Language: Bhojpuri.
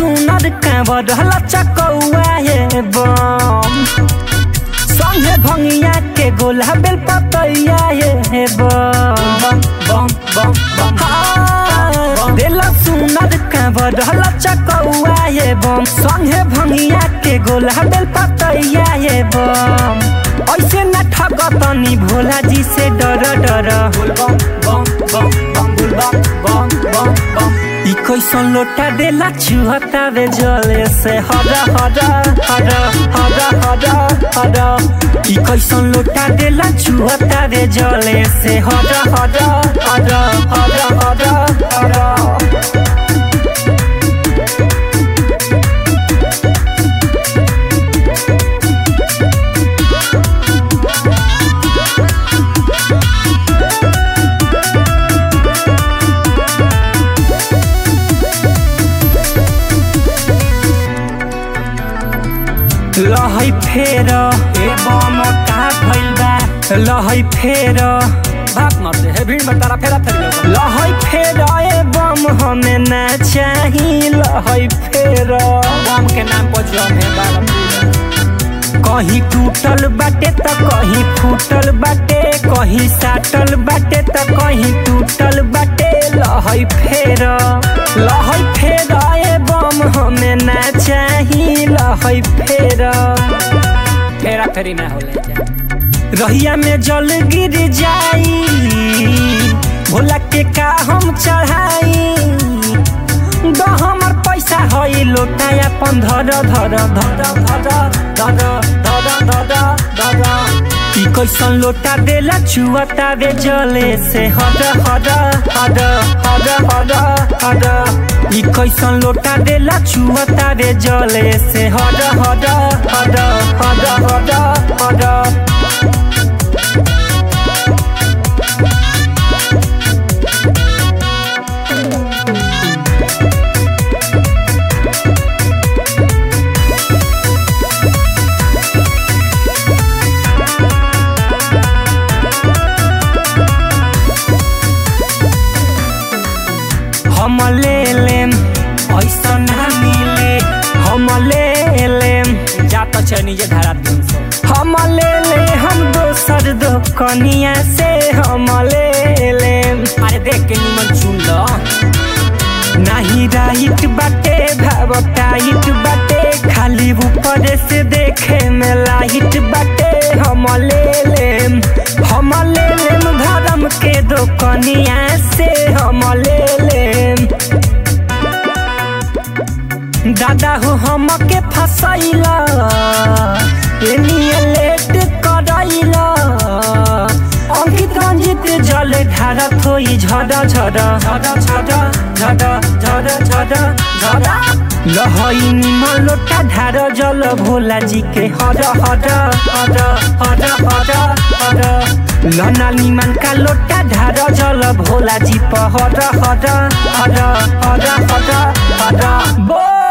सुनर कांवर लचकौआ ये बम संगे भंगिया के गोला बेल पतैया ये बम बम बम बम देला सुनर कांवर लचकौआ ये बम संगे भंगिया के गोला बेल पतैया ये बम ऐसे न ठगतनी भोला जी से डर डर बम बम बम बम बम बम बम बम ई कैसन लोटा देला छुहता वे जले से हरा हरा हरा हरा हरा हरा ई कैसन लोटा देला छुहता वे जले से हरा हरा हरा हरा हरा हरा लहै फेर ए बम का भइल बा लहै फेर भाग मत हे भीड़ में तारा फेरा फेर लहै फेर ए बम हमें ना चाही लहै फेर बम के नाम पर जम है बाबा कहीं टूटल बाटे त कहीं फूटल बाटे कहीं साटल बाटे त कहीं टूटल बाटे लहै फेर ए बम हमें ना चाही लहै फेरा फेरी ना होले रहिया में जल गिर जाई भोला के का हम चढ़ाई दो हमर पैसा हई लोटा अपन धर धर धर धर धर धर धर धर ई कैसन लोटा देला छुअता वे जले से हर हर हर हर हर हर ई कैसन लोटा देला छुअता वे जले से हर हर हर हर हर हर हम ले लेम ऐसा ना मिले हम ले लेम जात छ नीचे धारा दिन से हम ले ले हम दोसर दो कनिया से हम ले लेम अरे देख के निमन चुन लो नहीं राइट बाटे भाव टाइट बाटे खाली ऊपर से देखे में लाइट बाटे हम ले लेम धर्म के दो कनिया से हम ले लेम दादा हो हम के फसैला एनिए लेट करैला अंकित रंजित जल धारा थोई झड़ा झड़ा झड़ा झड़ा झड़ा झड़ा झड़ा झड़ा लहई निमन लोटा धार जल भोला जी के हर हर हर हर हर हर लना निमन का लोटा धार जल भोला जी पर हर हर हर हर हर हर